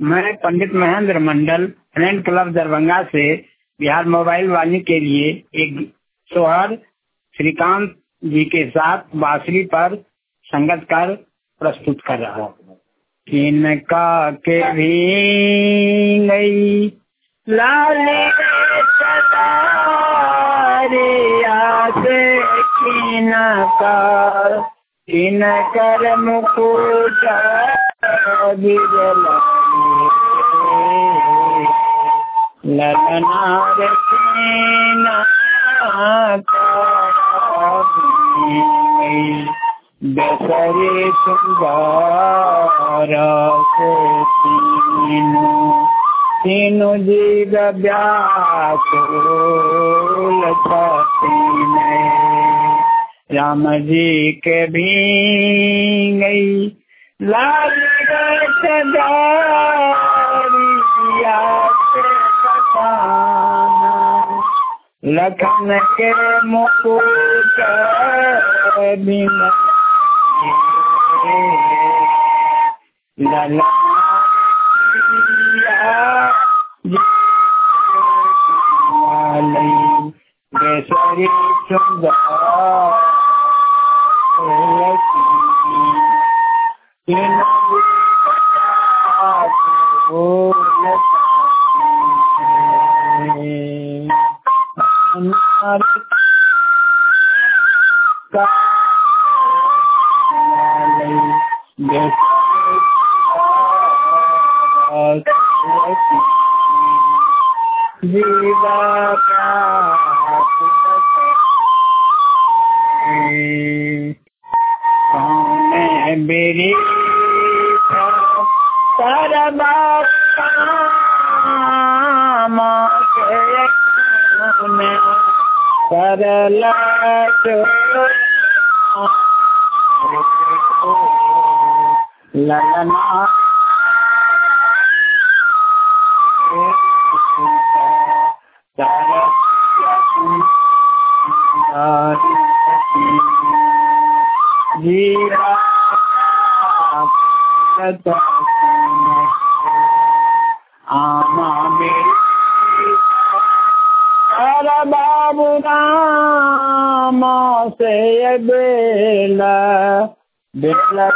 मैं Pandit Mahendra Mandal friend club Darbhanga से Bihar mobile वाणी के लिए एक सोहर श्रीकांत जी के साथ बांसुरी पर संगत कर प्रस्तुत कर रहा हूँ। किनका के भी गई लाली सदारिया से किनकर मुकुट ललनार दसरे सुंदर से तीनों जीव व्याकुल राम जी के भी गई लाल सदारिया लखन के मुकुट बिना बेसरी सुंदर जीवा बेरी ललना जीवा आमा बाबू राम से बेला बेला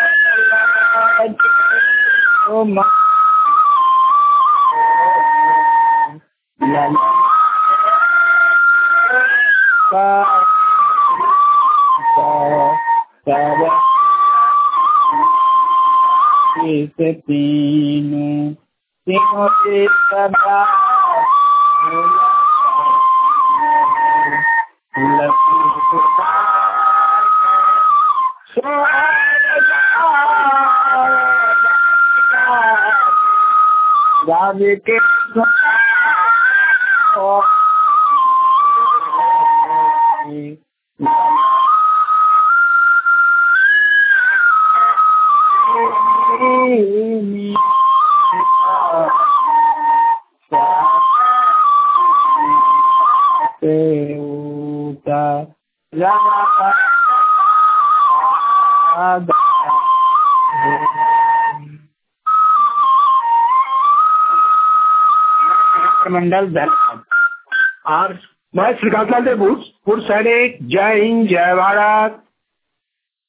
तीनों से सदा राजे के मंडल और मैं श्रीकांत लाल देवभूत। जय हिंद, जय भारत।